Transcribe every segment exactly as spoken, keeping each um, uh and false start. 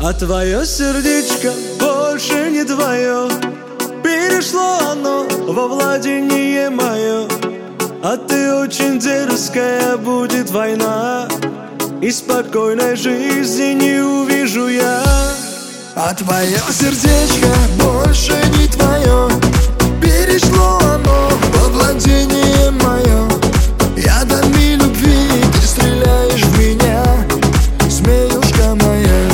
А твое сердечко больше не твое, перешло оно во владение мое. А ты очень дерзкая, будет война, и спокойной жизни не увижу я. А твое сердечко больше не твое, перешло оно во владение мое. Ядами любви ты стреляешь в меня, змеюшка моя.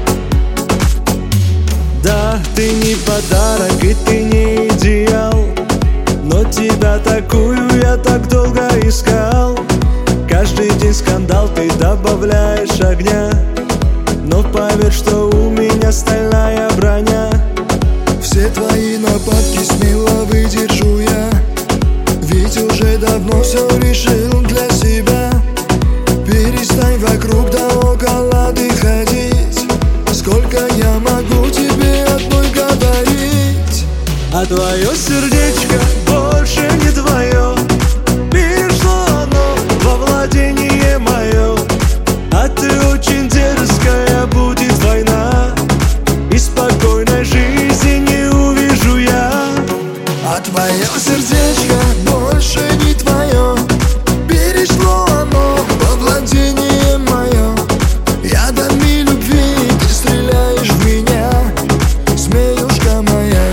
Да, ты не подарок и ты не идеал, но тебя такую я так долго искал. Каждый день скандал, ты добавляешь огня, но поверь, что у меня стальная броня. Все твои нападки смело выдержу я, ведь уже давно все решил для себя. Перестань вокруг да около ты ходить, сколько я могу тебе одной говорить. А твое сердечко больше не твое, перешло оно во владение мое. А ты очень дерзкая, будет война, и спокойной жизни не увижу я. А твое сердечко больше не твое, перешло оно во владение мое. Ядами любви ты стреляешь в меня, змеюшка моя.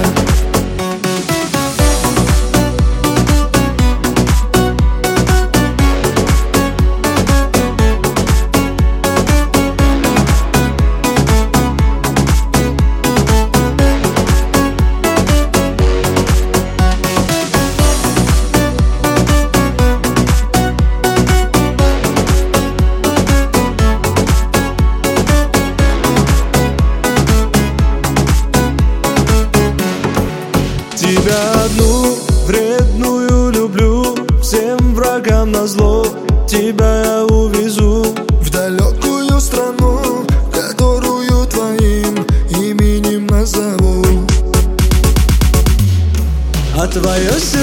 Тебя одну вредную люблю, всем врагам назло тебя я увезу В далекую страну, которую твоим именем назову. А твое сердце